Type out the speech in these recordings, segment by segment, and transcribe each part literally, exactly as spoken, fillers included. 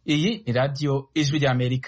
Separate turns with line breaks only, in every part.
Iyi ni radiyo Ijwi ry'Amerika.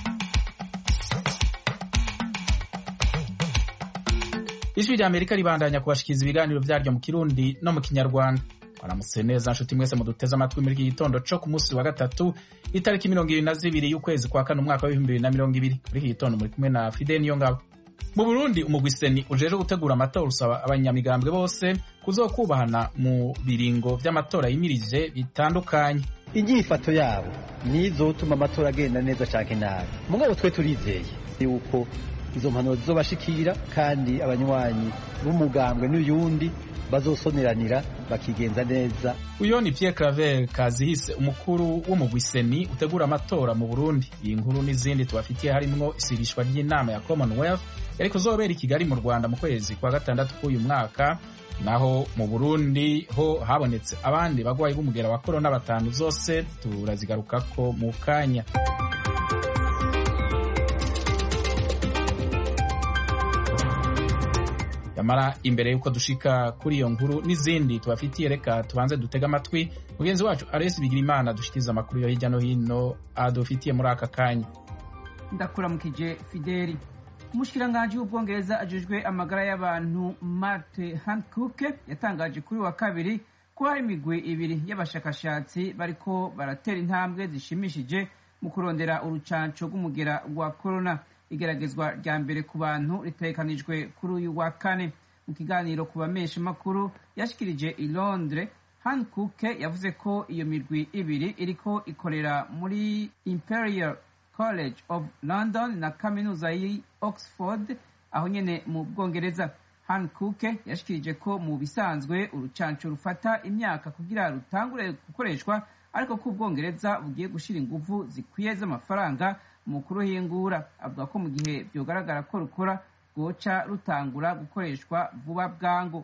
Ijwi ry'Amerika ribandanya kubashikiriza ibiganiro vyaryo mu Kirundi no mu Kinyarwanda. Baramutse neza nshuti mwese muduteze amatwi muri iki gitondo co ku munsi wa gatatu itariki mirongo ibiri na zibiri y'ukwezi kwa kane umwaka w'ibihumbi bibiri na mirongo ibiri. Muri iki gitondo muri kumwe na Fidel Niyongabo. Mu Burundi umugwi seni ujeje gutegura amatora usaba abanyamigambwe bose kuzokubahana mu biringo vy'amatora yimirije bitandukanye.
Inyifato yabo nizotuma amatora agenda neza canke nabi. Mugabo twe turizeye yuko izo mpanuro zizobashikira kandi abanywanyi b'umugambwe n'uyundi bazosoneranira bakigenza neza.
Uyo ni Pierre Claver Kazihise, umukuru w'umugwi seni utegura amatora mu Burundi. Iyi nkuru n'izindi tubafitiye harimwo isirishwa ry'inama ya Commonwealth yari kuzobera i Kigali mu Rwanda mu kwezi kwa gatandatu k'uyu mwaka. Naho mu Burundi ho habonetse abandi bagwayi b'umugera wa corona batanu, zose turazigarukako mu kanya. Yamara imbere yuko dushika kuri iyo nkuru n'izindi tubafitiye, reka tubanze dutega amatwi mugenzi wacu Ales Bigirimana dushikiriza amakuru yo hirya no hino adufitiye muri aka kanya.
Ndakuramukije Fideli. Umushikiranganji w'Ubwongereza ajejwe amagara y'abantu Matt Hancock yatangaje kuri wa kabiri ko hari imigwi ibiri y'abashakashatsi bariko baratera intambwe zishimishije mu kurondera urucanco rw'umugera wa corona. Igeragezwa rya mbere ku bantu ritegekanijwe kuri uyu wa kane. Mu kiganiro ku bamesha makuru yashikirije i Londres, Hancock yavuze ko iyo mirwi ibiri iriko ikorera muri Imperial College of London na kaminuza y'i Oxford aho nyene mu Bwongereza. Hancock yashikirije ko mu bisanzwe urucanco rufata imyaka kugira rutangure gukoreshwa, ariko ko Ubwongereza bugiye gushira inguvu zikwiye z'amafaranga mu kuruhingura. Avuga ko mu gihe byogaragara ko rukora rwoca rutangura gukoreshwa vuba bwangu.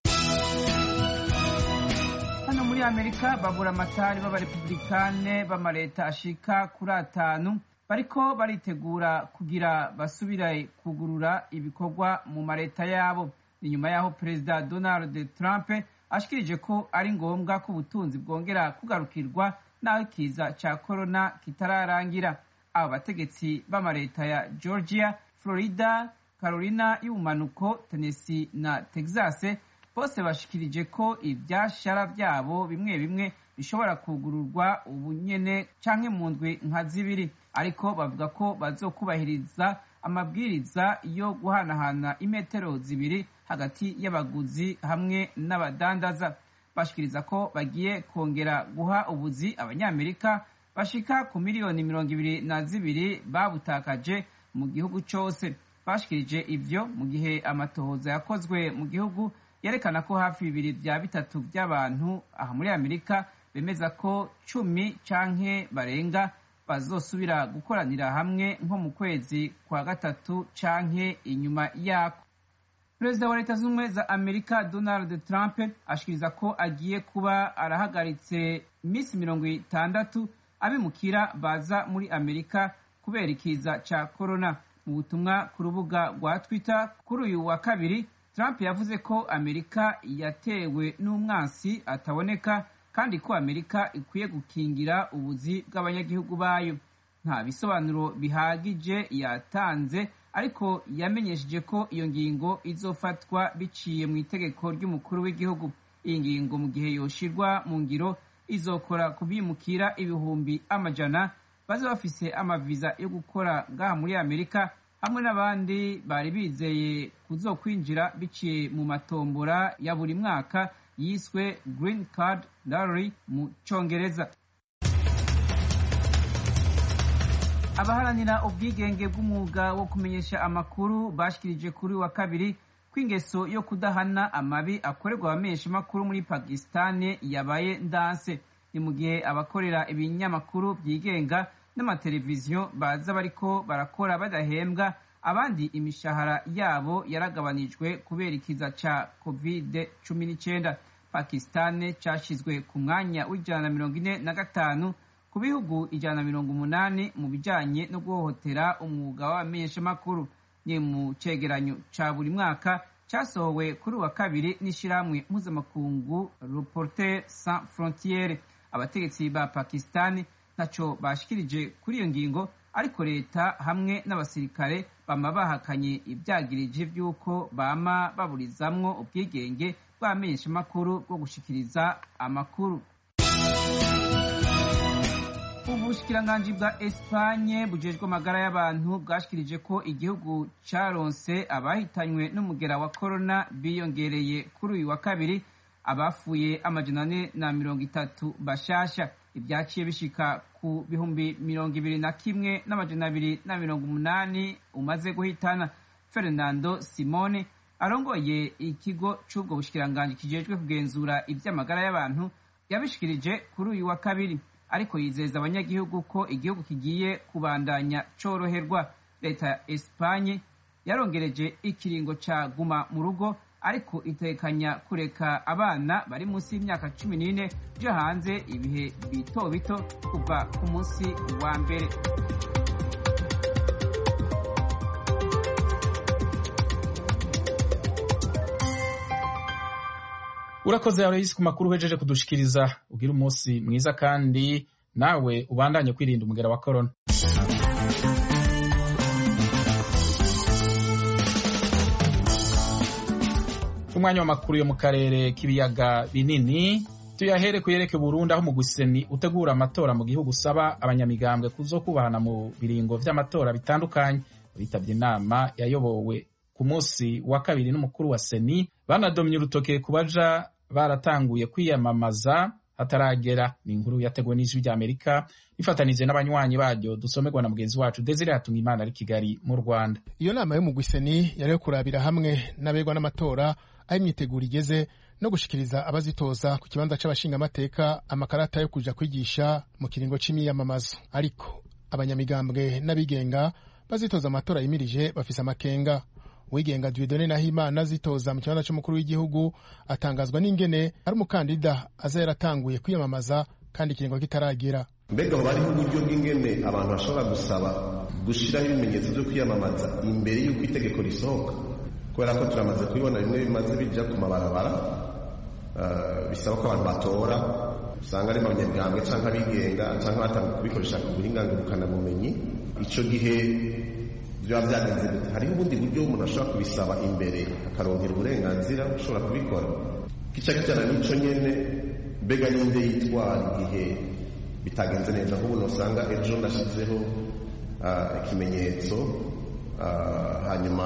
Hano muri Amerika babura amatari b'abarepublikane b'amareta ashika kuri atanu bariko baritegura kugira basubire kugurura ibikorwa mu mareta yabo. Ni nyuma yaho Perezida Donald Trump ashikirije ko ari ngombwa ko ubutunzi bwongera kugarukirwa naho ikiza ca corona kitararangira. Abo bategetsi b'amareta ya Georgia, Florida, Carolina y'ubumanuko, Tennessee na Texas bose bashikirije ko ivyashara vyabo bimwe bimwe bishobora kugururwa ubunyene canke mu ndwi nka zibiri, ariko bavuga ko bazokubahiriza amabwiriza yo guhanahana imetero zibiri hagati y'abaguzi hamwe n'abadandaza. Bashikiriza ko bagiye kongera guha ubuzi abanyamerika bashika ku miliyoni mirongo ibiri na zibiri babutakaje mu gihugu cose. Bashikirije ivyo mu gihe amatohoza yakozwe mu gihugu yerekana ko hafi bibiri vya bitatu vy'abantu aha muri Amerika bemeza ko cumi canke barenga bazosubira gukoranira hamwe nko mu kwezi kwa gatatu canke inyuma yako. Perezida wa Leta Zunze Ubumwe za Amerika Donald Trump ashikiriza ko agiye kuba arahagaritse imisi mirongo itandatu abimukira baza muri Amerika kubera ikiza ca corona. Mu butumwa ku rubuga rwa Twitter kuri uyu wa kabiri, Trump yavuze ko Amerika yatewe n'umwansi ataboneka kandi ko Amerika ikwiye gukingira ubuzi bw'abanyagihugu bayo. Nta bisobanuro bihagije yatanze, ariko yamenyesheje ko iyo ngingo izofatwa biciye mu itegeko ry'umukuru w'igihugu. Iyi ngingo mu gihe yoshirwa mu ngiro izokora kubimukira ibihumbi amajana baza bafise amaviza yo gukora ngaha muri Amerika, hamwe n'abandi bari bizeye kuzokwinjira biciye mu matombora ya buri mwaka yiswe Green Card Lottery mu Congereza. Abaharanira ubwigenge bw'umwuga wo kumenyesha amakuru bashikirije kuri wa kabiri kw'ingeso yo kudahana amabi akorerwa abamenyesha amakuru muri Pakistan yabaye ndanse. Ni mu gihe abakorera ibinyamakuru byigenga n'amateleviziyo baza bariko barakora badahembwa, abandi imishahara yabo yaragabanijwe kubera ikiza ca covid cumi n'icenda. Pakistan cashizwe ku mwanya w'ijana na mirongo ine na gatanu ku bihugu ijana na mirongo umunani mu bijanye no guhohotera umwuga w'abamenyeshamakuru. Ni mu cegeranyo ca buri mwaka casohowe kuri wa kabiri n'ishirahamwe mpuzamakungu Reporters Sans Frontières. Abategetsi ba Pakistan ntaco bashikirije kuri iyo ngingo, ariko leta hamwe n'abasirikare bama bahakanye ivyagirije vy'uko bama baburizamwo ubwigenge bw'amenyeshamakuru bwo gushikiriza amakuru. Ubushikiranganji bwa Espanye bujejwe amagara y'abantu bwashikirije ko igihugu caronse abahitanywe n'umugera wa corona biyongereye kuri uyu wa kabiri, abafuye amajana ane na mirongo itatu bashasha. Ivyaciye bishika ku bihumbi mirongo ibiri na kimwe n'amajana abiri na mirongo umunani umaze guhitana. Fernando Simone arongoye ikigo c'ubwo bushikiranganji kijejwe kugenzura ivy'amagara y'abantu yabishikirije kuri uyu wa kabiri, ariko yizeza abanyagihugu ko igihugu kigiye kubandanya coroherwa. Leta ya Espanye yarongereje ikiringo ca guma mu rugo, ariko itekanya kureka abana bari munsi y'imyaka cumi n'ine kuja hanze ibihe bito bito kuva ku munsi wa mbere.
Urakoze Aloysi ku makuru uhejeje kudushikiriza. Ugira umunsi mwiza kandi nawe ubandanye kwirinda umugera wa corona. Umwanya w'amakuru yo mu karere k'ibiyaga binini tuyahere kuyereke Burundi, aho mu Guseni utegura amatora mu gihugu usaba abanyamigambwe kuzokubahana mu biringo vy'amatora bitandukanye. Bitavye inama yayobowe ku munsi wa kabiri n'umukuru wa Seni, banadomye urutoke kubaja baratanguye kwiyamamaza hataragera. Ni inkuru yateguwe n'ijwi ry'Amerika ifatanije n'abanywanyi baryo, dusomerwa na mugenzi wacu Desire Hatungimana ari Kigali mu Rwanda.
Iyo nama yo mu Guseni yari yo kurabira hamwe n'abegwa n'amatora aho imyiteguro igeze no gushikiriza abazitoza ku kibanza c'abashingamateka amakarata yo kuja kwigisha mu kiringo c'imyiyamamazo. Ariko abanyamigambwe n'abigenga bazitoza amatora yimirije bafise amakenga. Uwigenga Dieudonné Nahimana azitoza mu kibanza c'umukuru w'igihugu atangazwa n'ingene ari umukandida aza yaratanguye kwiyamamaza kandi ikiringo kitaragera.
Mbega ho bariho uburyo bw'ingene abantu bashobora gusaba gushiraho ibimenyetso vyo kwiyamamaza imbere y'uko itegeko risohoka, kubera ko turamaze kubibona bimwe bimaze bija ku mabarabara uh, bisaba ko abantu batora, usanga ari abanyamigambwe canke abigenga canke batanga kubikoresha ku buhinga ngurukanabumenyi. Ico gihe vyo byagenze gute? Hariho ubundi buryo umuntu ashobora kubisaba imbere akarongera uburenganzira ushobora kubikora. Kica kijana n'ico nyene, mbega ninde yitwara igihe bitagenze neza? Nk'ubu usanga ejo nashizeho ikimenyetso hanyuma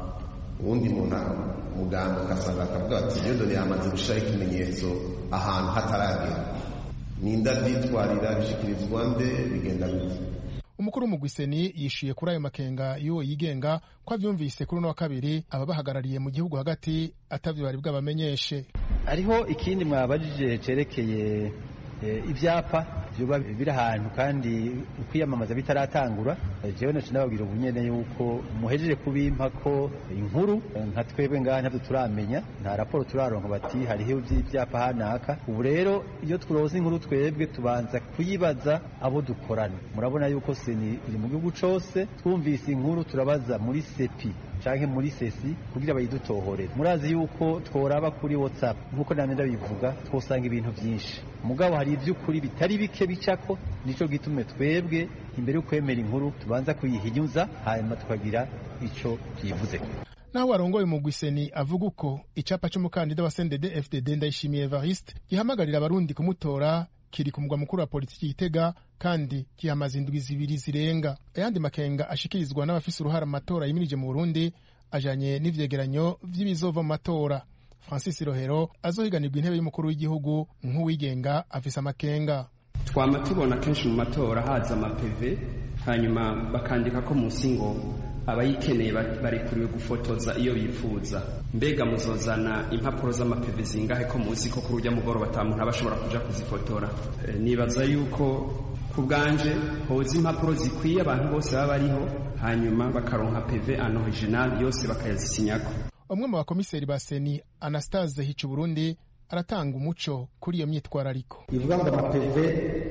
uwundi muntu muganga akasanga akavuga ati Dieudonné yamaze gushiraho ikimenyetso ahantu hataragera. Ninda byitwarira bishikirizwa nde, bigenda gute?
Umukuru mu Guseni yishuye kuri ayo makenga y'uwo yigenga ko avyumvise kuri no wa kabiri ababahagarariye mu gihugu hagati atavyo bari bwabamenyeshe.
Hariho ikindi mwabajije cerekeye e, ivyapa vyoba biri ahantu kandi ukwiyamamaza bitaratangura. Jewe nacu nababwira ubunyene yuko muhejeje kubimpa ko inkuru nka twebwe ngaha ntavyo turamenya, nta raporo turaronka bati hariho ivyapa hanaka. Ubu rero iyo turoza inkuru twebwe tubanza kuyibaza abo dukorana. Murabona yuko Seni iri mu gihugu cose, twumvise inkuru turabaza muri Sepi canke muri Sesi kugira bayidutohorere. Murazi yuko tworaba kuri WhatsApp nkuko namwe ndabivuga twosanga ibintu vyinshi, mugabo hari ivy'ukuri bitari bike bicako. Nico gitume twebwe imbere yo kwemera inkuru tubanza kuyihinyuza hanyuma tukagira ico yivuze.
Naho warongoye mu Guseni avuga uko icapa c'umukandida wa C N D D F D D Ndayishimiye Evariste gihamagarira abarundi kumutora kiri ku mugwa mukuru wa politiki Gitega kandi kihamaze indwi zibiri zirenga. Ayandi makenga ashikirizwa n'abafise uruhara mu matora yimirije mu Burundi ajanye n'ivyegeranyo vy'ibizova mu matora. Francis Rohero azohiganirwa intebe y'umukuru w'igihugu nk'uwigenga afise amakenga.
Twama tubona kenshi mu matora haza amapeve hanyuma bakandika ko munsi ngo abayikeneye barekuriwe gufotoza iyo bifuza. Mbega muzozana impapuro z'amapeve zingahe ko munsi ko kurujya mugoro batamuntu abashobora kuja kuzifotora? E, nibaza yuko kubganje hoza impapuro zikwiye abantu bose baba bariho hanyuma bakaronka peve en original yose bakayazisinyako.
Umwe mu bakomiseri ba Seni Anastase Hicu Burundi aratanga umuco kuri iyo myitwarariko.
Ivuga ngo amapeve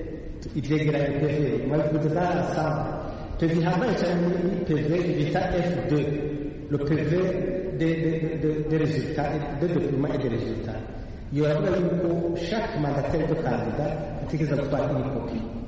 ivyegeranye peve mwabivuze za peve hambaye cyane muri peve bita F deux, le P V de de de de résultats de documents et de résultats. Iyo yavuga yuko chaque mandataire de candidat ategeza gutwara une copie.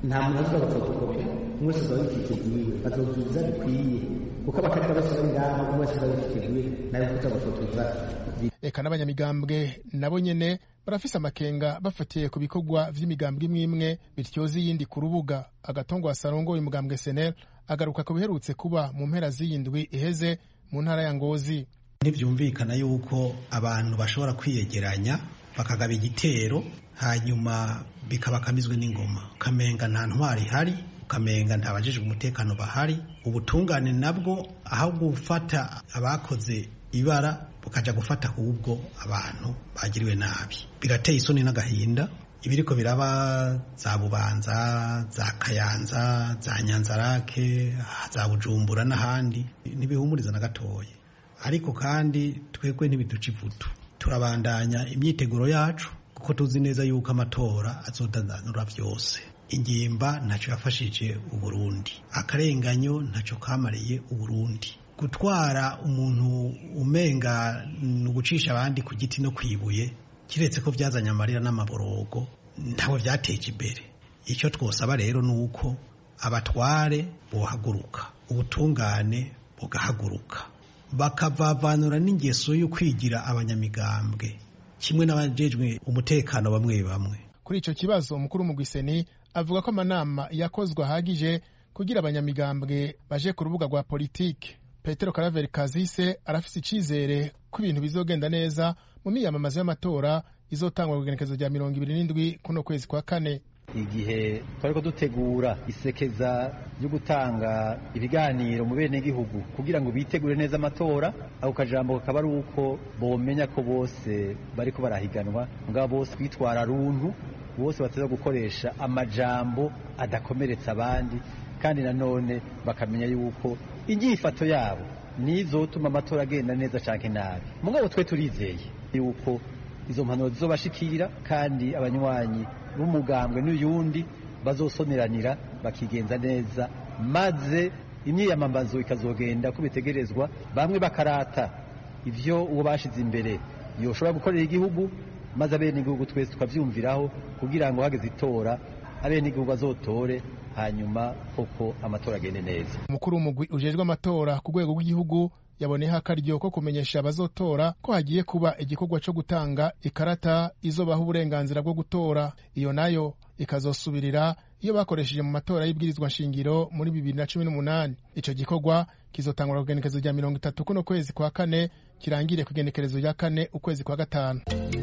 nta muntu azoza gufotokomera umwe wese azaba yiteguye bazozuza bikwiye kuko abakarita bose bari ngaho umwe wese azaba yiteguye nawe kuza gufotoza.
Eka n'abanyamigambwe nabo nyene barafise amakenga bafatiye ku bikorwa vy'imigambwe imwe imwe bityoza iyindi ku rubuga. Agatongwa Sarongo y'umugambwe S N L agaruka ku biherutse kuba mu mpera z'iyindwi iheze mu ntara ya Ngozi.
Ntivyumvikana yuko abantu bashobora kwiyegeranya bakagaba igitero hanyuma bikabakamizwe n'ingoma, ukamenga nta ntwari ihari, ukamenga nta bajejwe umutekano bahari. Ubutungane nabwo aho gufata abakoze ibara bukaja gufata ahubwo abantu bagiriwe nabi, bigateye isoni n'agahinda. Ibiriko biraba za Bubanza, za Kayanza, za Nyanzarake, za Bujumbura n'ahandi ntibihumuriza na gatoye. Ariko kandi twebwe ntibiduca ivutu, turabandanya imyiteguro yacu kuko tuzi neza yuko amatora azodandanura vyose. Ingimba ntaco yafashije Uburundi, akarenganyo ntaco kamariye Uburundi. Gutwara umuntu umenga nugucisha abandi ku giti no kwibuye, kiretse ko vyazanye amarira n'amaborogo, ntawe vyateje imbere. Icyo twosaba rero nuko abatware bohaguruka, ubutungane bugahaguruka, bakavavanura n'ingeso yo kwigira abanyamigambwe kimwe n'abajejwe umutekano bamwe bamwe.
Kuri ico kibazo umukuru mu Gwiseni avuga ko amanama yakozwe ahagije kugira abanyamigambwe baje ku rubuga rwa politike. Petero Karaveri Kazise arafise icizere ko ibintu bizogenda neza mu miyamamazo y'amatora izotangwa ku igenekerezo rya mirongo ibiri n'indwi kuno kwezi kwa kane.
Igihe twariko dutegura isekeza ryo gutanga ibiganiro mu bene gihugu kugira ngo bitegure neza amatora, ako kajambo kakaba ari uko bomenya ko bose bariko barahiganwa, ngabo bose kwitwara runtu, bose bateza gukoresha amajambo adakomeretsa abandi, kandi nanone bakamenya yuko inyifato yabo nizotuma amatora agenda neza canke nabi. Mugabo twe turizeye yuko izo mpanuro zizobashikira kandi abanywanyi b'umugambwe n'uyundi bazosoneranira bakigenza neza, maze imyiyamamazo ikazogenda ko bitegerezwa, bamwe bakarata ivyo uwo bashize imbere yoshobora gukorera igihugu, maze abene igihugu twese tukavyumviraho kugira ngo hageze itora abene igihugu bazotore, hanyuma koko amatora agende neza.
Umukuru w'umugwi ujejwe amatora ku rwego rw'igihugu yaboneho akaryo ko kumenyesha abazotora ko hagiye kuba igikorwa cyo gutanga ikarata izobaha uburenganzira bwo gutora. Iyo nayo ikazosubirira iyo bakoresheje mu matora y'ibwirizwa nshingiro muri bibiri na cumi n'umunani. Ico gikorwa kizotangwa ku igenekerezo rya mirongo itatu kuno kwezi kwa kane, kirangire ku igenekerezo rya kane ukwezi kwa gatanu.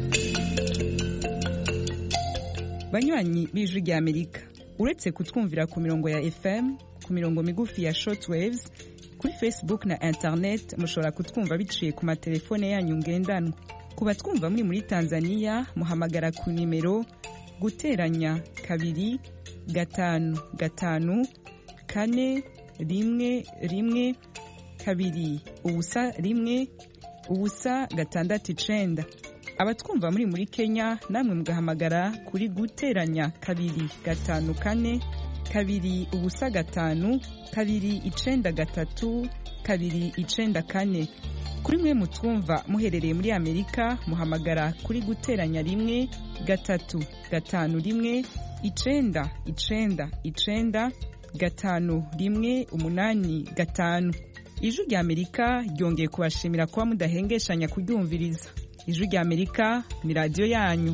Banywanyi b'Ijwi rya Amerika, uretse kutwumvira ku mirongo ya F M, ku mirongo migufi ya shortwaves, kuri Facebook na internet mushobora kutwumva biciye ku matelefone yanyu ngendanwa. Ku batwumva muri muri Tanzania muhamagara ku nimero guteranya kabiri gatanu gatanu kane rimwe rimwe kabiri ubusa rimwe ubusa gatandatu icenda. Abatwumva muri muri Kenya namwe mugahamagara kuri guteranya kabiri gatanu kane kabiri ubusa gatanu kabiri icenda gatatu kabiri icenda kane. Kuri mwe mutwumva muherereye muri Amerika muhamagara kuri guteranya rimwe gatatu gatanu rimwe icenda icenda icenda gatanu rimwe umunani gatanu. Ijwi rya Amerika ryongeye kubashimira kuba mudahengeshanya kuryumviriza. Ijwi rya Amerika ni radio yanyu.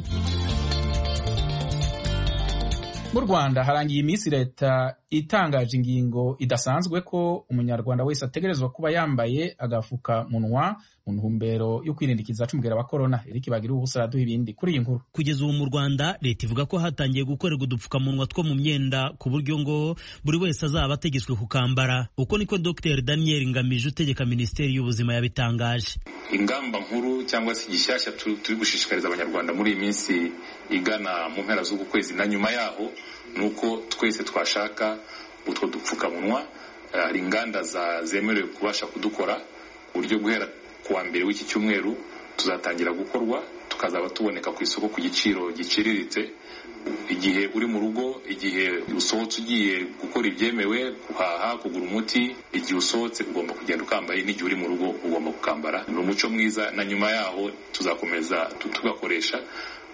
Mu Rwanda harangiye iminsi leta itangaje ingingo idasanzwe ko umunyarwanda wese ategerezwa kuba yambaye agafuka munwa mu ntumbero yo kwirindikiza c'umugera wa corona. Eric Bagira ubusa raduha ibindi kuri iyi nkuru.
Kugeza ubu mu Rwanda leta ivuga ko hatangiye gukorerwa udupfukamunwa two mu myenda ku buryo ngo buri wese azaba ategetswe kukambara. Uko niko Dr Daniel Ngamije utegeka Minisiteri y'Ubuzima yabitangaje.
Ingamba nkuru cyangwa se igishyashya turi gushishikariza abanyarwanda muri iyi minsi igana mu mpera z'uku kwezi na nyuma yaho nuko twese twashaka utwo dupfukamunwa. Hari inganda zemerewe kubasha kudukora uburyo guhera kuwa mbere w'iki cyumweru tuzatangira gukorwa, tukazaba tuboneka ku isoko ku giciro giciriritse. Igihe uri mu rugo, igihe usohotse ugiye gukora ibyemewe, guhaha, kugura umuti, igihe usohotse ugomba kugenda ukambaye, n'igihe uri mu rugo ugomba kukambara. Ni umuco mwiza, na nyuma yaho tuzakomeza tugakoresha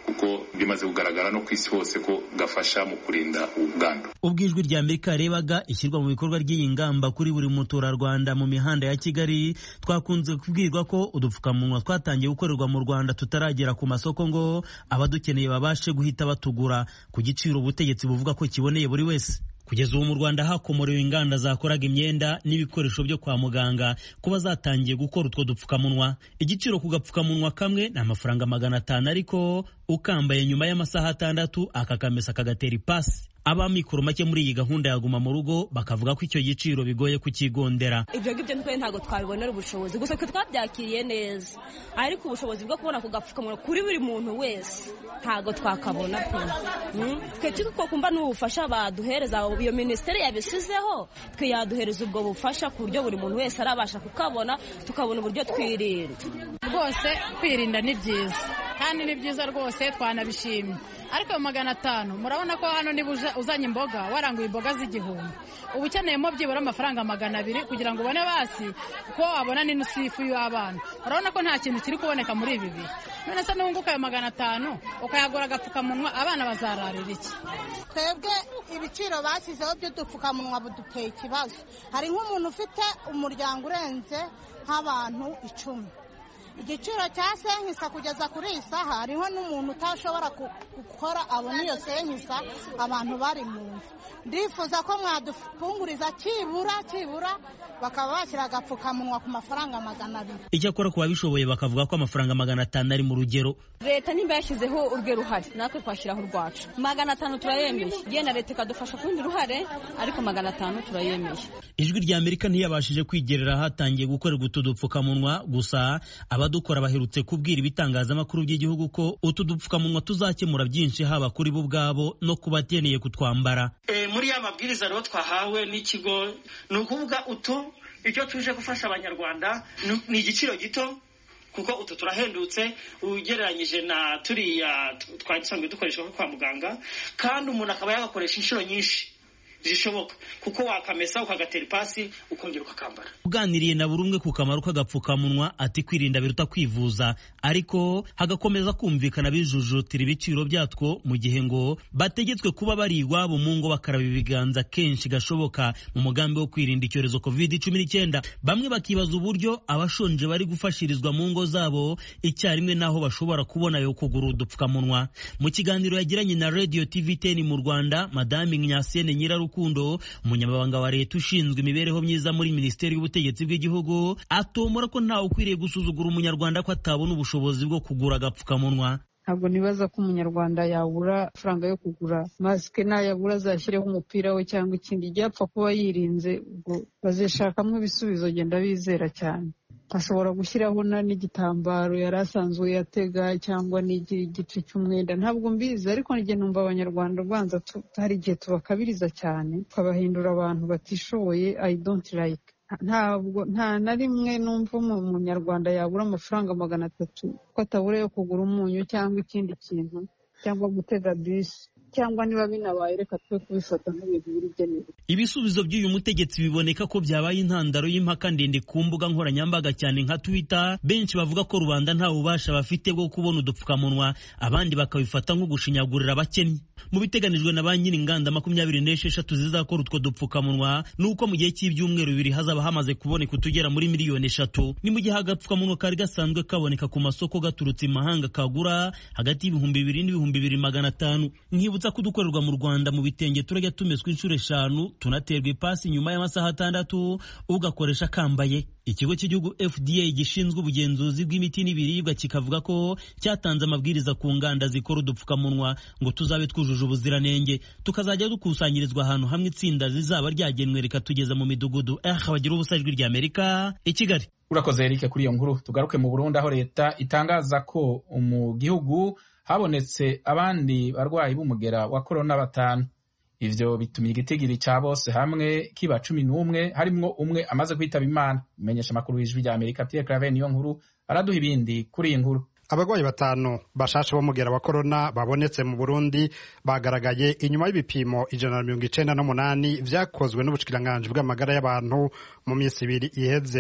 kuko bimaze kugaragara no ku isi hose ko gafasha mu kurinda ubwandu.
Ubwo ijwi rya Amerika yarebaga ishyirwa mu bikorwa ry'iyi ngamba kuri buri muturarwanda mu mihanda ya Kigali, twakunze kubwirwa ko udupfukamunwa twatangiye gukorerwa mu Rwanda tutaragera ku masoko ngo abadukeneye babashe guhita batugura ku giciro ubutegetsi buvuga ko kiboneye buri wese. Kugeza ubu mu Rwanda hakomorewe inganda zakoraga imyenda n'ibikoresho byo kwa muganga kuba zatangiye gukora utwo dupfukamunwa. Igiciro ku gapfukamunwa kamwe ni amafaranga magana atanu, ariko ukambaye nyuma y'amasaha atandatu akakamesa kagatera ipasi. Abamikoro make muri iyi gahunda ya guma mu rugo bakavuga ko icyo giciro bigoye kukigondera.
Ibyo ngibyo ntwe ntago twabibonera ubushobozi, gusa ko twabyakiriye neza, ariko ubushobozi bwo kubona kugapfukamunwa kuri buri muntu wese ntago twakabona pe. Twe tuko kumva n'ubufasha baduhereza, iyo ministeri yabisizeho, twe yaduhereza ubwo bufasha ku buryo buri muntu wese arabasha kukabona, tukabona uburyo twirinda.
Rwose kwirinda ni byiza, kandi ni byiza rwose, twanabishimye. Ariko magana atanu murabona ko hano niba uzanye imboga waranguye imboga z'igihumbi, ubu ukeneyemo byibura amafaranga magana abiri kugira ngo ubone basi ko wabona n'inusu y'ifu y'abana. Urabona ko nta kintu kiri kuboneka muri ibi bihe. None se n'ubunguka ayo magana atanu ukayagura agapfukamunwa, abana bazararira iki?
Twebwe ibiciro bashyizeho by'udupfukamunwa buduteye ikibazo. Hari nk'umuntu ufite umuryango urenze nk'abantu icumi, igiciro cya senkisa kugeza kuri iyi saha hariho n'umuntu utashobora gukora abona iyo senkisa, abantu bari mu nzu. Ndifuza ko mwadufunguriza kibura kibura bakaba bashyira agapfukamunwa ku mafaranga magana abiri.
Icyakora ku babishoboye bakavuga ko amafaranga magana atanu ari mu rugero.
Leta nimba yashyizeho urwe ruhare, natwe twashyiraho urwacu. Magana atanu turayemeye, yenda leta ikadufasha ku rundi ruhare, ariko magana atanu turayemeye.
Ijwi rya Amerika ntiyabashije kwigerera hatangiye gukorerwa utu dupfukamunwa, gusa abadukora baherutse kubwira ibitangazamakuru by'igihugu ko utu dupfukamunwa tuzakemura byinshi, haba kuri bo ubwabo no kubateneye kutwambara.
E, muri ya mabwiriza rero twahawe n'ikigo ni ukuvuga utu icyo tuje gufasha abanyarwanda ni igiciro gito, kuko utu turahendutse ugereranyije na turiya twagisanzwe dukoresha kwa muganga, kandi umuntu akaba yagakoresha inshuro nyinshi zishoboka, kuko wakamesa ukagatera ipasi ukongera ukakambara.
Uganiriye na buri umwe ku kamaro k'agapfukamunwa ati kwirinda biruta kwivuza, ariko hagakomeza kumvikana bijujutira ibiciro byatwo, mu gihe ngo bategetswe kuba bari iwabo mu ngo bakaraba ibiganza kenshi gashoboka mu mugambi wo kwirinda icyorezo covid cumi n'icyenda. Bamwe bakibaza uburyo abashonje bari gufashirizwa mu ngo zabo icyarimwe naho bashobora kubona yo kugura udupfukamunwa. Mu kiganiro yagiranye na Radio T V ten mu Rwanda, Madame Ignacienne Nyirarukundo, umunyamabanga wa leta ushinzwe imibereho myiza muri Minisiteri y'Ubutegetsi bw'Igihugu, atomora ko ntawe ukwiriye gusuzugura umunyarwanda ko atabona ubushobozi bwo kugura agapfukamunwa.
Ntabwo nibaza ko umunyarwanda yabura amafaranga yo kugura masike, nayabura azashyireho umupira we cyangwa ikindi, ibyapfa kuba yirinze ubwo bazishakamo ibisubizo, genda bizera cyane. Ashobora gushyiraho n'igitambaro yari asanzwe yatega cyangwa n'igice cy'umwenda, ntabwo mbizi, ariko nige numva abanyarwanda ubanza hari igihe tubakabiriza cyane tukabahindura abantu batishoboye. I don't like. Ntabwo nta na rimwe numva umunyarwanda yabura amafaranga magana atatu ko atabura yo kugura umunyu cyangwa ikindi kintu, cyangwa gutega bisi, cyangwa niba binabaye reka twe kubifata nk'ibintu biri byemewe.
Ibisubizo by'uyu mutegetsi biboneka ko byabaye intandaro y'impaka ndende ku mbuga nkoranyambaga cyane nka Twitter. Benshi bavuga ko rubanda nta bubasha bafite bwo kubona udupfukamunwa, abandi bakabifata nko gushinyagurira abakennyi. Mu biteganijwe na ba nyiri inganda makumyabiri n'esheshatu zizakora utwo dupfukamunwa, nuko mu gihe cy'ibyumweru bibiri hazaba hamaze kuboneka utugera muri miliyoni eshatu. Ni mu gihe agapfukamunwa kari gasanzwe kaboneka ku masoko gaturutse imahanga kagura hagati y'ibihumbi bibiri n'ibihumbi bibiri magana atanu. Nkibutsa ko dukorerwa mu Rwanda mu bitenge turajya tumeswa inshuro eshanu, tunaterwa ipasi nyuma y'amasaha atandatu ugakoresha kambaye. Ikigo cy'igihugu F D A gishinzwe ubugenzuzi bw'imiti n'ibiribwa kikavuga ko cyatanze amabwiriza ku nganda zikora udupfukamunwa ngo tuzabe twujuje ubuziranenge, tukazajya dukusanyirizwa ahantu hamwe, itsinda zizaba ryagenwe rikatugeza mu midugudu. Eh, bagira ubusa ijwi rya Amerika i Kigali.
Urakoze Eric kuri iyo nkuru. Tugaruke mu Burundi, aho leta itangaza ko mu gihugu habonetse abandi barwayi b'umugera wa corona batanu. Ivyo bitumye igitigiri cya bose hamwe kiba cumi n'umwe, harimwo umwe amaze kwitaba Imana. Umenyesha makuru w'ijwi rya Amerika Pierre Claver niyo nkuru araduha ibindi kuri iyi nkuru.
Abagwayi batanu bashashe b'umugera wa corona babonetse mu Burundi bagaragaye inyuma y'ibipimo ijana na mirongo icenda n'umunani vyakozwe n'ubushikiranganje bw'amagara y'abantu mu minsi ibiri iheze.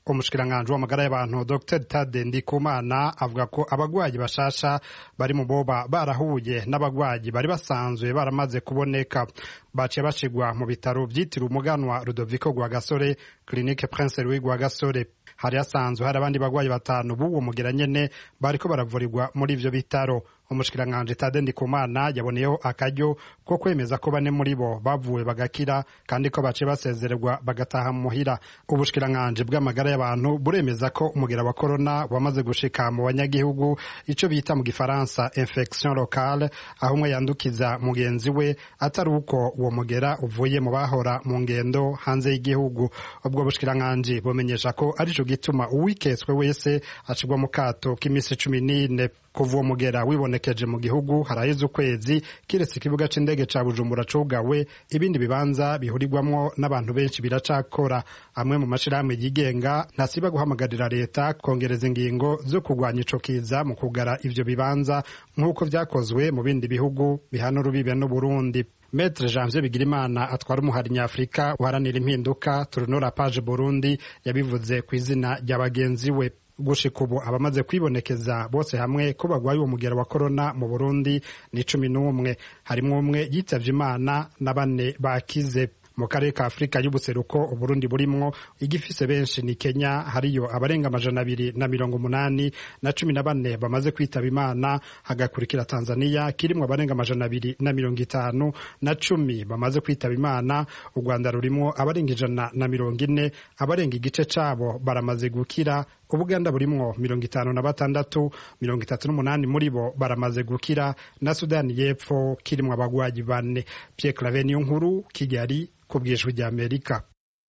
umushikiranganji w'amagara y'abantu Dr Tade Ndikumana avuga ko abagwayi bashasha bari mu boba barahuye n'abagwayi bari basanzwe baramaze kuboneka baciye bashigwa mu bitaro vyitiriwe umuganwa Rudoviko Rwagasore Clinique Prince Louis Rwagasore. Hari hasanzwe hari abandi bagwayi batanu b'uwo mugera nyene bariko baravurirwa muri ivyo bitaro. Umushikiranganji Tade Ndikumana yaboneyeho akaryo ko kwemeza ko bane muri bo bavuwe bagakira kandi ko baciye basezererwa bagataha mu muhira. Ubushikiranganji bw'amagara y'abantu buremeza ko umugera wa corona wamaze gushika mu banyagihugu, ico bita mu gifaransa infection locale, aho umwe yandukiza mugenzi we atari uko uwo mugera uvuye mu bahora mu ngendo hanze y'igihugu. Ubwo bushikiranganji bumenyesha ko arico gituma uwiketswe wese acigwa mu kato k'imisi cumi n'ine. Kuva uwo mugera wibonekeje mu gihugu haraheze ukwezi, kiretse ikibuga c'indege ca Bujumbura cugawe, ibindi bibanza bihurirwamwo n'abantu benshi biracakora. Amwe mu mashirahamwe yigenga ntasiba guhamagarira leta kongereza ingingo zo kurwanya ico kiza mu kugara ivyo bibanza nk'uko vyakozwe mu bindi bihugu bihana urubibe n'Uburundi. Maître Janvier Bigirimana atwara umuhari nyafrika uharanira impinduka Turunora Page Burundi yabivuze ku izina rya bagenzi we. Gushika ubu abamaze kwibonekeza bose hamwe ko bagwaye uwo mugera wa corona mu Burundi ni cumi n'umwe, harimwo umwe yitavye Imana na bane bakize. Mu karere ka Afrika y'ubuseruko Uburundi burimwo igifise benshi ni Kenya, hariyo abarenga amajana abiri na mirongo umunani na cumi na bane bamaze kwitaba Imana, hagakurikira Tanzania kirimwo abarenga amajana abiri na mirongo itanu na cumi bamaze kwitaba Imana. U Rwanda rurimwo abarenga ijana na mirongo ine, abarenga igice cabo baramaze gukira. Ubuganda burimwo mirongo itanu na batandatu, mirongo itatu n'umunani muri bo baramaze gukira, na Sudani y'Epfo kirimwo abagwayi bane. Pierre Claver Niyonkuru, Kigali, kubw'ijwi rya Amerika.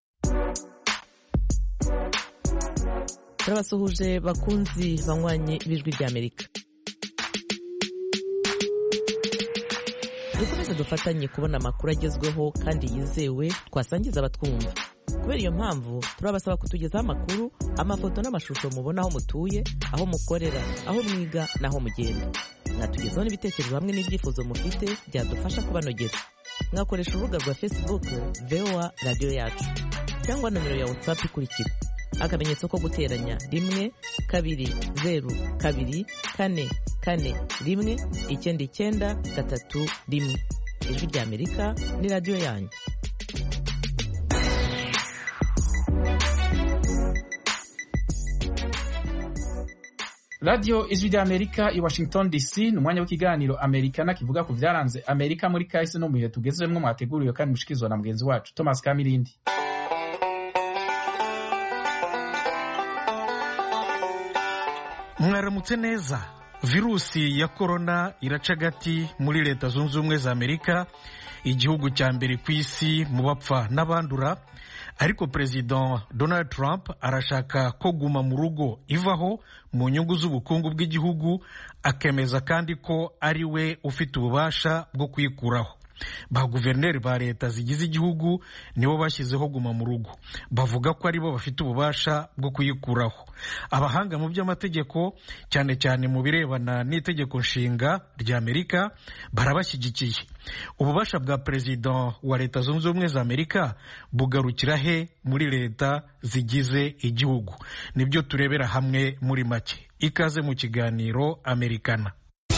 Turabasuhuje bakunzi banywanyi b'ijwi rya Amerika. Dukomeze dufatanye kubona amakuru agezweho kandi yizewe twasangiza abatwumva. Kubera iyo mpamvu turabasaba kutugezaho amakuru, amafoto n'amashusho mubona aho mutuye, aho mukorera, aho mwiga n'aho mugenda. Mwatugezaho n'ibitekerezo hamwe n'ibyifuzo mufite byadufasha kubanogeza. Mwakoresha urubuga rwa Facebook V O A Radio Yacu cyangwa nomero ya WhatsApp ikurikira: akamenyetso ko guteranya rimwe kabiri zeru kabiri kane kane rimwe icyenda icyenda gatatu rimwe. Ijwi rya Amerika ni radio yanyu.
Radio Ijwi rya Amerika i Washington D C ni umwanya w'ikiganiro Amerikana kivuga ku vyaranze Amerika muri kahise no mu bihe tugezemwo, mwateguriwe kandi mushikizwa na mugenzi wacu Thomas Kamirindi.
Mwaramutse neza. Virusi ya corona iraca gati muri Leta Zunze Ubumwe za Amerika, igihugu cya mbere ku isi mu bapfa n'abandura. Ariko President Donald Trump arashaka ko guma mu rugo ivaho mu nyungu z'ubukungu bw'igihugu, akemeza kandi ko ari we ufite ububasha bwo kuyikuraho. Ba guverineri ba leta zigize igihugu nibo bashyizeho guma mu rugo, bavuga ko aribo bafite ububasha bwo kuyikuraho. Abahanga mu by'amategeko, cyane cyane mu birebana n'itegeko nshinga rya Amerika, barabashyigikiye. Ububasha bwa President wa Leta Zunze Ubumwe za Amerika bugarukira he muri leta zigize igihugu? Nibyo turebera hamwe muri make. Ikaze mu kiganiro Amerikana.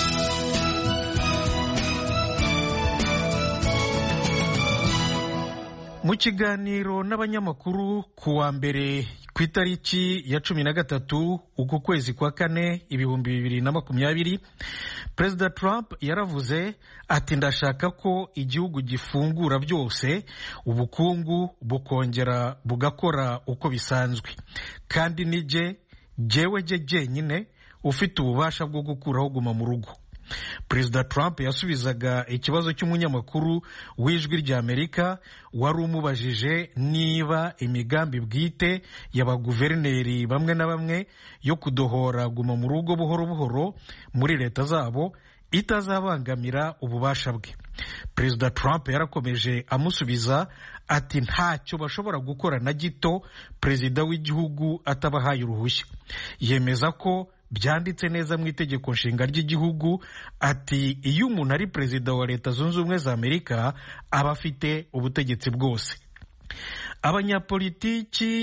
Mu kiganiro n'abanyamakuru ku wa mbere ku itariki ya cumi na gatatu uku kwezi kwa kane ibihumbi bibiri na makumyabiri, Perezida Trump yaravuze ati ndashaka ko igihugu gifungura byose, ubukungu bukongera bugakora uko bisanzwe, kandi nije jewe je jenyine ufite ububasha bwo gukuraho guma mu rugo. Perezida Trump yasubizaga ikibazo cy'umunyamakuru w'Ijwi rya Amerika wari umubajije niba imigambi bwite y'abaguverineri bamwe na bamwe yo kudohora guma mu rugo buhoro buhoro muri leta zabo itazabangamira ububasha bwe. Perezida Trump yarakomeje amusubiza ati ntacyo bashobora gukora na gito perezida w'igihugu atabahaye uruhushya. Yemeza ko byanditse neza mu itegeko nshinga ry'igihugu ati iyo umuntu ari perezida wa Leta Zunze Ubumwe za Amerika aba afite ubutegetsi bwose. Abanyapolitiki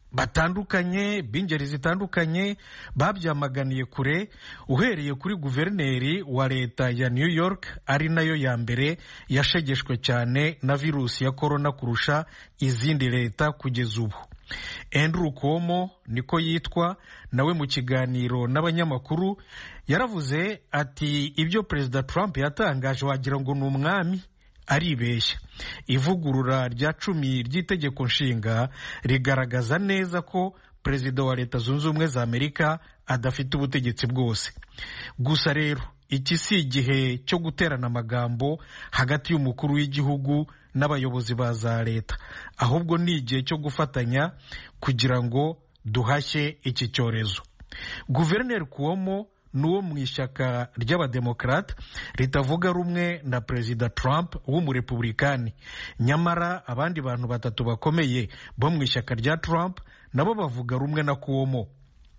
batandukanye b'ingeri zitandukanye babyamaganiye kure, uhereye kuri guverineri wa leta ya New York ari nayo ya mbere yashegeshwe cyane na virusi ya korona kurusha izindi leta kugeza ubu. Andrew Cuomo niko yitwa, nawe mu kiganiro n'abanyamakuru yaravuze ati ibyo Perezida Trump yatangaje wagira ngo ni umwami, aribeshya. Ivugurura rya cumi ry'itegeko nshinga rigaragaza neza ko Perezida wa Leta Zunze Ubumwe za Amerika adafite ubutegetsi bwose. Gusa rero iki si igihe cyo guterana amagambo hagati y'umukuru w'igihugu n'abayobozi ba za leta, ahubwo ni igihe cyo gufatanya kugira ngo duhashye iki cyorezo. Guverineri Cuomo n'uwo mu ishyaka ry'abademokarate ritavuga rumwe na Perezida Trump w'umurepublikani, nyamara abandi bantu batatu bakomeye bo mu ishyaka rya Trump nabo bavuga rumwe na Cuomo.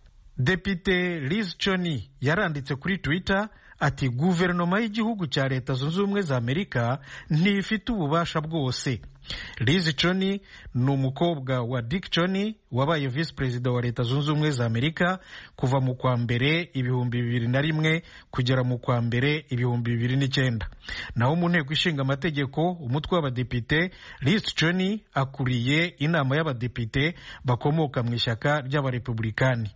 Depite Liz Cheney yaranditse kuri Twitter ati guverinoma y'igihugu cya Leta Zunze Ubumwe za Amerika ntifite ububasha bwose. Liz Cheney ni umukobwa wa Dick Cheney wabaye visi perezida wa Leta Zunze Ubumwe za Amerika kuva mu kwa mbere ibihumbi bibiri na rimwe kugera mu kwa mbere ibihumbi bibiri n'icyenda. Naho mu nteko ishinga amategeko umutwe w'abadepite, Liz Cheney akuriye inama y'abadepite bakomoka mu ishyaka ry'abarepublikani.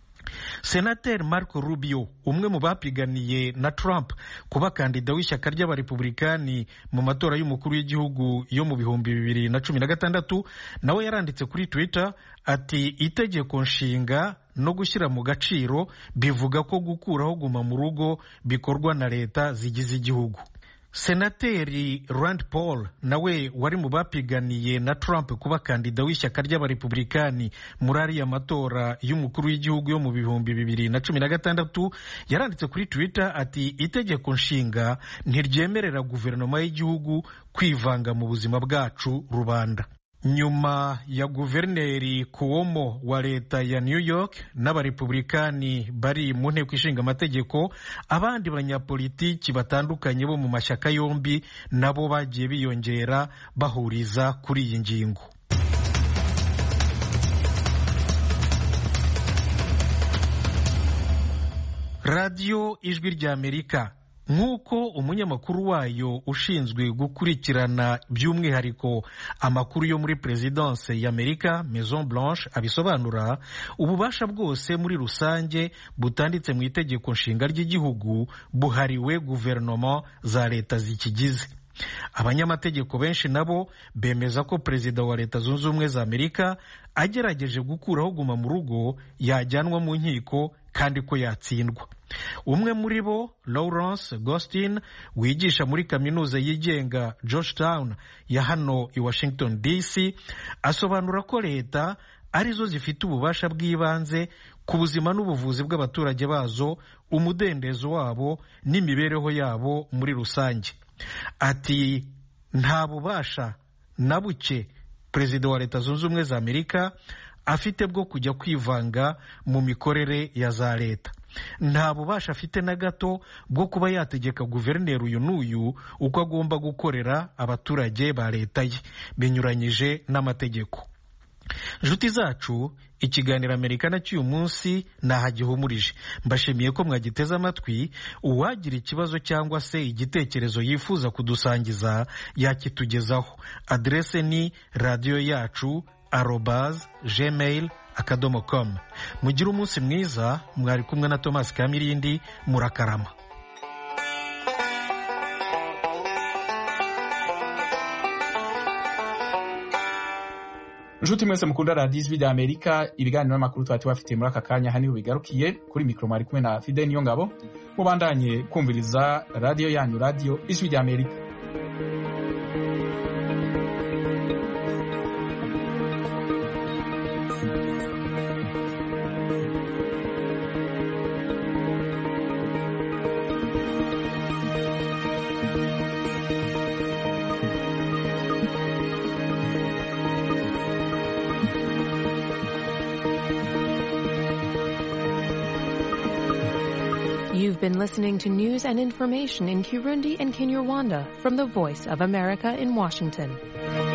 Senateri Marco Rubio, umwe mu bapiganiye na Trump kuba kandida w'ishyaka ry'abarepublikani mu matora y'umukuru w'igihugu yo mu bihumbi bibiri na cumi na gatandatu, nawe yaranditse kuri Twitter ati itegeko nshinga no gushyira mu gaciro bivuga ko gukuraho guma mu rugo bikorwa na leta zigize igihugu. Senateri Rand Paul nawe wari mu bapiganiye na Trump kuba kandida w'ishyaka ry'abarepublikani muri ariya matora y'umukuru w'igihugu yo mu bihumbi bibiri na cumi na gatandatu yaranditse kuri Twitter ati itegeko nshinga ntiryemerera guverinoma y'igihugu kwivanga mu buzima bwacu rubanda. Nyuma ya guverineri Cuomo wa leta ya New York n'abarepublikani bari mu nteko ishinga amategeko, abandi banyapolitiki batandukanye bo mu mashyaka yombi nabo bagiye biyongera bahuriza kuri iyi ngingo. Radio Ijwi ry'Amerika, nk'uko umunyamakuru wayo ushinzwe gukurikirana by'umwihariko amakuru yo muri Perezidanse y'Amerika Maison Blanche abisobanura, ububasha bwose muri rusange butanditse mu itegeko nshinga ry'igihugu buhariwe guverinoma za leta zikigize. Abanyamategeko benshi nabo bemeza ko Perezida wa Leta Zunze Ubumwe za Amerika agerageje gukuraho guma mu rugo yajyanwa mu nkiko kandi ko yatsindwa. Umwe muri bo, Lawrence Gostin, wigisha muri kaminuza yigenga Georgetown ya hano i Washington D C, asobanura ko leta arizo zifite ububasha bw'ibanze ku buzima n'ubuvuzi bw'abaturage bazo, umudendezo wabo n'imibereho yabo muri rusange. Ati nta bubasha na buke Perezida wa Leta Zunze Ubumwe za Amerika afite bwo kujya kwivanga mu mikorere ya za leta. Nta bubasha afite na gato bwo kuba yategeka guverineri uyu n'uyu uko agomba gukorera abaturage ba leta ye binyuranyije n'amategeko. Nshuti zacu, ikiganiro Amerikana cy'uyu munsi nahagihumurije. Mbashimiye ko mwagiteze amatwi. Uwagira ikibazo cyangwa se igitekerezo yifuza kudusangiza yakitugezaho. Adrese ni radio yacu arobase gmail akadomo com. Mugire umunsi mwiza. Mwari kumwe na Thomas Kamirindi. Murakarama.
Nshuti mwese mukunda Radio Ijwi ry'Amerika, ibiganiro n'amakuru twari tubafitiye muri aka kanya haniho bigarukiye. Kuri mikro mwari kumwe na Fidel Niyongabo. Mubandanye kumviriza radio yanyu, Radio Ijwi ry'Amerika.
You've been listening to news and information in Kirundi and Kinyarwanda from the Voice of America in Washington.